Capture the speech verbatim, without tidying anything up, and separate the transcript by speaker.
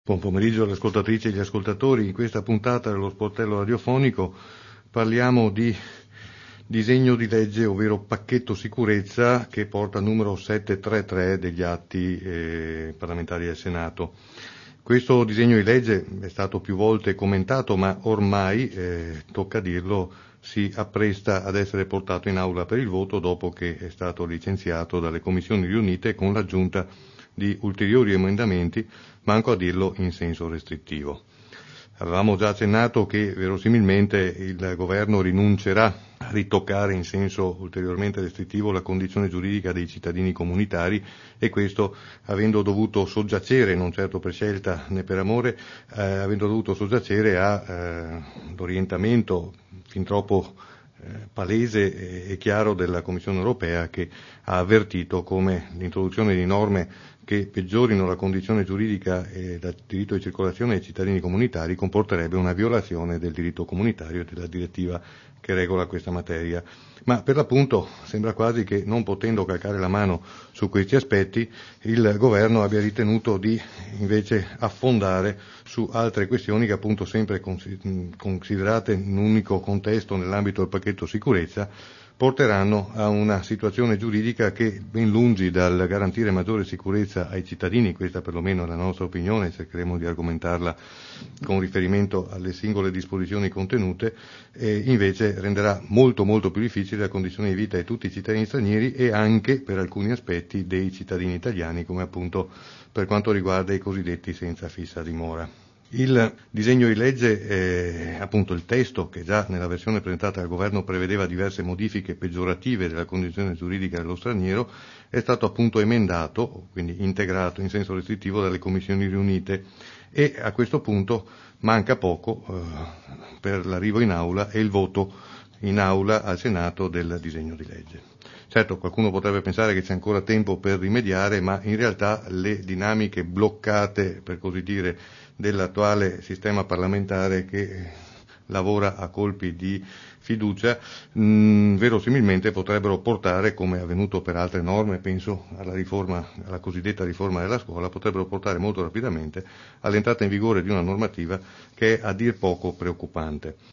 Speaker 1: Buon pomeriggio alle ascoltatrici e agli ascoltatori. In questa puntata dello sportello radiofonico parliamo di disegno di legge, ovvero pacchetto sicurezza, che porta il numero settecentotrentatré degli atti eh, parlamentari del Senato. Questo disegno di legge è stato più volte commentato, ma ormai, eh, tocca dirlo, si appresta ad essere portato in aula per il voto dopo che è stato licenziato dalle commissioni riunite con l'aggiunta di ulteriori emendamenti, manco a dirlo in senso restrittivo. Avevamo già accennato che verosimilmente il governo rinuncerà a ritoccare in senso ulteriormente restrittivo la condizione giuridica dei cittadini comunitari, e questo avendo dovuto soggiacere, non certo per scelta né per amore, eh, avendo dovuto soggiacere all'orientamento eh, fin troppo eh, palese e chiaro della Commissione europea, che ha avvertito come l'introduzione di norme che peggiorino la condizione giuridica e del diritto di circolazione dei cittadini comunitari comporterebbe una violazione del diritto comunitario e della direttiva che regola questa materia. Ma per l'appunto sembra quasi che, non potendo calcare la mano su questi aspetti, il governo abbia ritenuto di invece affondare su altre questioni che, appunto, sempre considerate in un unico contesto nell'ambito del pacchetto sicurezza, porteranno a una situazione giuridica che, ben lungi dal garantire maggiore sicurezza ai cittadini, questa perlomeno è la nostra opinione, cercheremo di argomentarla con riferimento alle singole disposizioni contenute, e invece renderà molto molto più difficile la condizione di vita di tutti i cittadini stranieri e anche, per alcuni aspetti, dei cittadini italiani, come appunto per quanto riguarda i cosiddetti senza fissa dimora. Il disegno di legge, eh, appunto il testo, che già nella versione presentata dal governo prevedeva diverse modifiche peggiorative della condizione giuridica dello straniero, è stato appunto emendato, quindi integrato in senso restrittivo dalle commissioni riunite, e a questo punto manca poco eh, per l'arrivo in aula e il voto in aula al Senato del disegno di legge. Certo, qualcuno potrebbe pensare che c'è ancora tempo per rimediare, ma in realtà le dinamiche bloccate, per così dire, dell'attuale sistema parlamentare, che lavora a colpi di fiducia, mh, verosimilmente potrebbero portare, come è avvenuto per altre norme, penso alla riforma, alla cosiddetta riforma della scuola, potrebbero portare molto rapidamente all'entrata in vigore di una normativa che è a dir poco preoccupante.